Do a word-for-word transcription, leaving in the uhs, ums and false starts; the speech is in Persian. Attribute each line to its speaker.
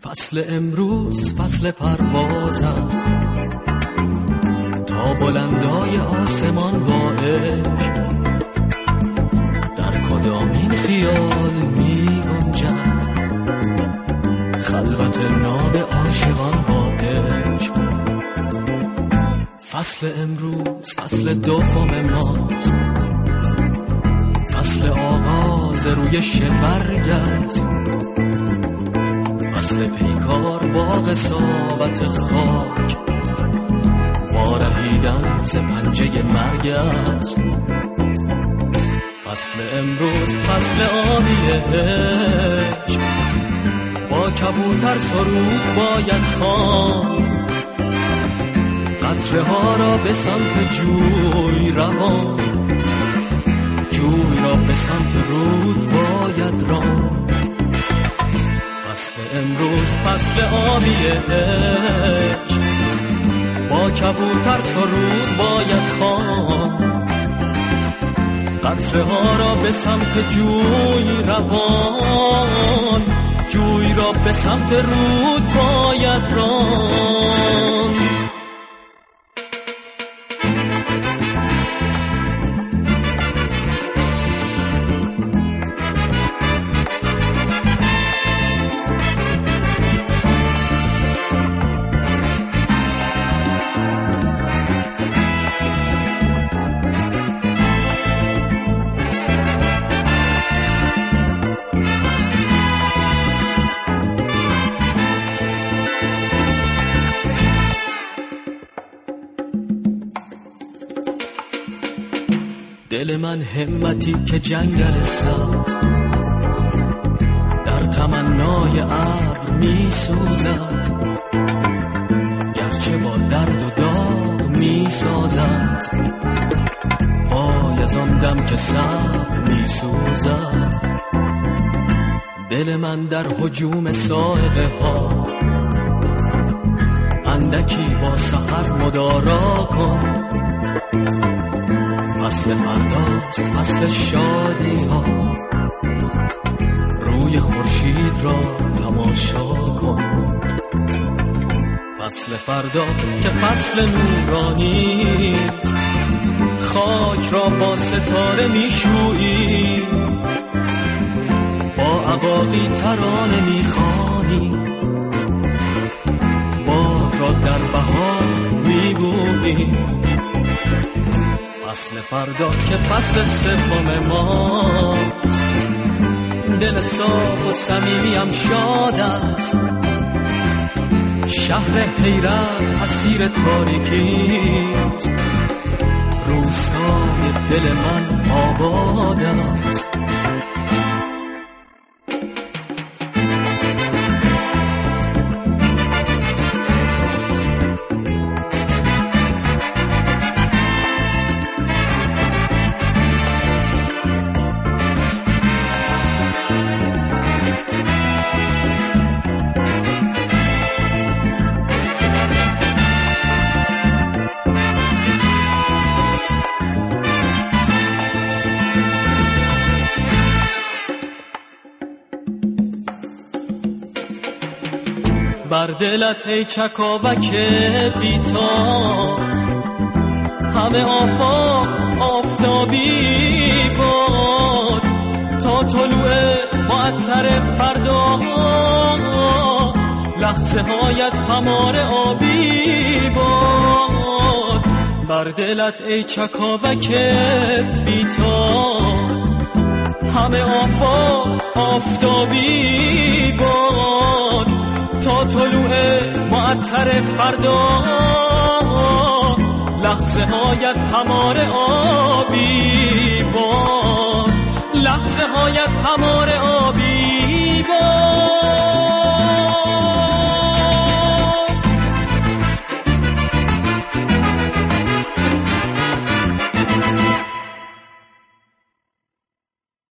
Speaker 1: فصل امروز فصل پرواز است، تا بلندای آسمان با عشق در کدامین خیال می گنجد، خلوت ناب عاشقان با عشق. فصل امروز فصل دوم ماست، فصل آغاز رویش برگشت، فصل پیکار باغ ثابت خاک، وارهیدن ز پنجه مرگ است. فصل امروز فصل آبی عشق، با کبوتر سرود باید خواند، قطره ها را به سمت جوی روان، جوی را به سمت رود باید راند. فصل امروز فصل آبی عشق، با کبوتر سرود باید خواند، قطره ها را به سمت جوی روان، جوی را به سمت رود باید راند. دل من همتی که جنگل ساز، در تمنای ابر می سوزد، گرچه با درد و داغ می سازد. وای از آن دم که صبر می سوزد، دل من در هجوم صاعقه ها، اندکی با سحر مدارا کن. فصل فرداست فصل شادی ها، روی خورشید را تماشا کن. فصل فردا که فصل نورانی، خاک را با ستاره میشویی، با عقاقی ترانه میخوانی، باد را در بهار میبویی. فصل فردا که فصل سوم ماست، دل صاف و صمیمیم شاد است، شهر حیرت اسیر تاریکیست، روستای دل من آباد است. بر دلت ای چکاوک بی‌تاب، همه آفاق آفتابی باد، تا طلوع معطر فردا لحظه هایت همار آبی باد. بر دلت ای چکاوک بی‌تاب، همه آفاق آفتابی باد، تا طلوع معطر فردا لحظه هایت همار آبی باد، لحظه هایت همار